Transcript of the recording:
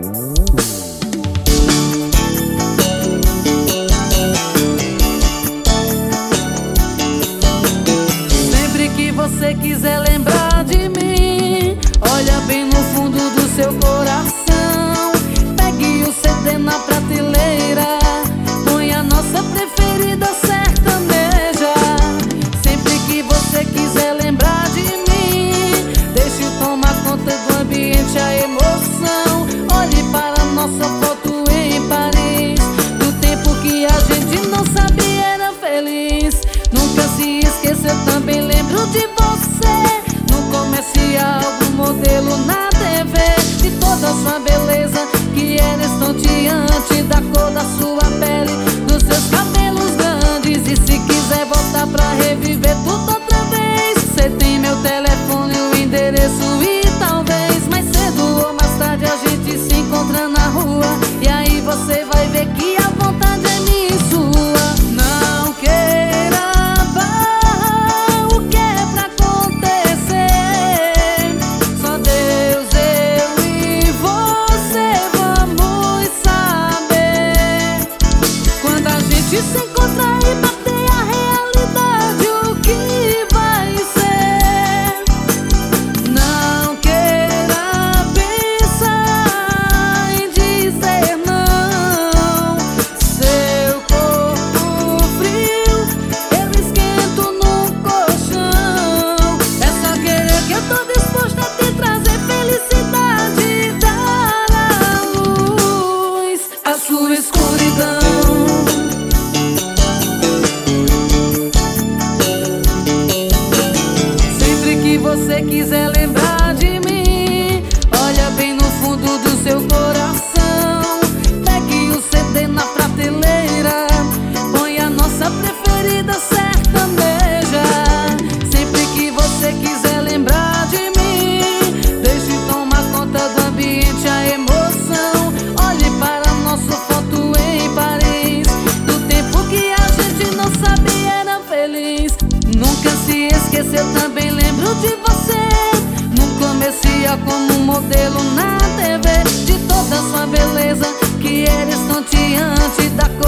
Sempre que você quiser lembrar de mim, olha bem no fundo do seu coração. Pegue o CD na prateleira, põe a nossa preferida sertaneja. Sempre que você quiser lembrar de mim, deixe tomar conta do ambiente, a emoção. Olhe para nossa foto em Paris, do tempo que a gente não sabia era feliz. Nunca se esqueça, eu também lembro de você, no comercial do modelo na TV, de toda a sua beleza que era estonteante, da cor da sua pele, dos seus cabelos grandes. E se quiser voltar pra reviver tudo outra vez, você tem meu telefone, o endereço, e talvez mais cedo ou mais tarde a gente se encontra na rua. E aí você vai ver que a vontade é minha e sua. Não queira barrar o que é pra acontecer, só Deus, eu e você vamos saber. Quando a gente se encontrar e bater a realidade, o que vai ser? Não queira pensar em dizer não. Seu corpo frio, eu esquento no colchão. É só querer que eu tô disposta a te trazer felicidade, dar à luz a sua escuridão. Sempre que você quiser lembrar de mim, olha bem no fundo do seu coração. Pegue o CD na prateleira, põe a nossa preferida sertaneja. Sempre que você quiser lembrar de mim, deixe tomar conta do ambiente, a emoção. Olhe para nossa foto em Paris, do tempo que a gente não sabia era feliz. Nunca se esqueça, eu também lembro de você, no comercial como modelo na TV, de toda a sua beleza que era estonteante, da